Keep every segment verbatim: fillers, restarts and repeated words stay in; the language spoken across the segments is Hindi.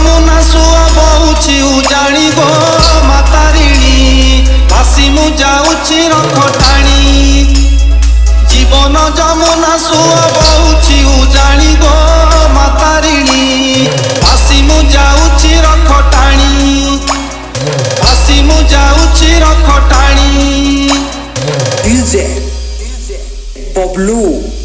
जमुना सुआ बहुची उजाणी गो मातारिणी भासी मु जाऊची रख टाणी जीवन जमुना सुआ बहुची उजाणी गो मातारिणी भासी मु जाऊची रख टाणी भासी मु जाऊची रख टाणी डीजे बबलू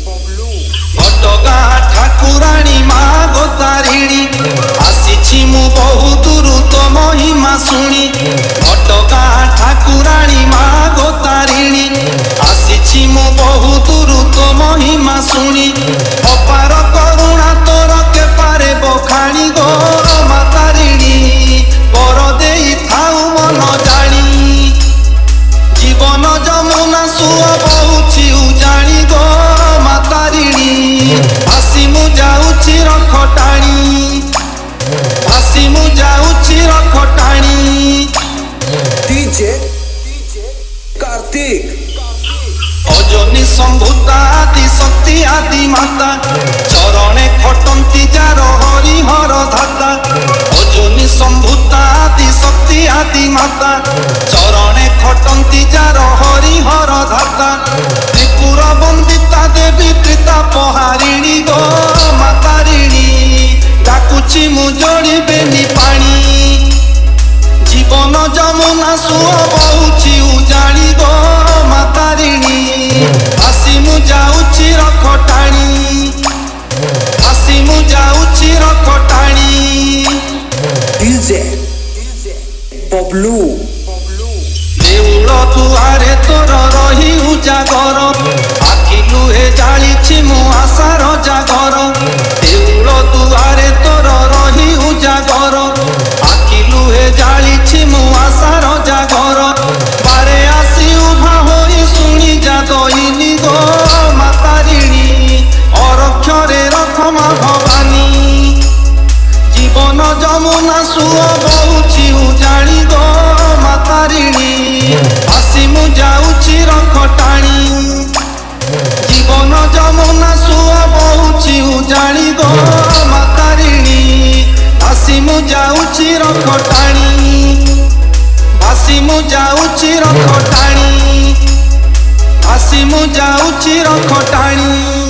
घटगा ठाकुराणी माँ गोतारिणी आसी मु बहु दूरु तो महिमा शुणी घटगा ठाकुराणी माँ गोतारिणी आसी मु बहु दूरु तो महिमा शुणी अपार करुणा तोर के पारे बखाणी गो मातारिणी पर देई थाउ मन जानी जीवन जमुना सुआ बहुची उजाणी गो मातारिणी भासी मु जाऊची रख टाणी भासी मु जाऊची रख टाणी डीजे कार्तिक अजनी संभूता आदि शक्ति आदि माता चरणे खटंती जार हरिहर धाता अजनी संभूता आदि शक्ति आदि माता चरणे खटंती जार हरिहर धाता त्रिपुर वंदिता देवी त्रिता पहारिणी गो मातारिणी डाकुची मु जोड़ी बेनी पानी जीवन जमुना सुआ बहुची उजाणी गो मातारिणी भासी मु जाऊची रख टाणी भासी मु जाऊची रख टाणी डीजे बबलू देउल दुआरे तोर रही उजागर आखि लुहे जाली मु आशार जागर देउल दुआरे तोर रही उजागर आखि लुहे जाली मु आशार जागर बारे आसी उभा होई शुणी जा दईनी गो मातारिणी अरक्षरे रखमा भवानी जीवन जमुना सुआ बहुची उजाणी गो मातारिणी भासी मु जाऊची रख टाणी जीवन जमुना सुआ बहुची उजाणी गो मातारिणी भासी मु जाऊची रख टाणी भासी मु जाऊची रख टाणी भासी मु जाऊची रख टाणी।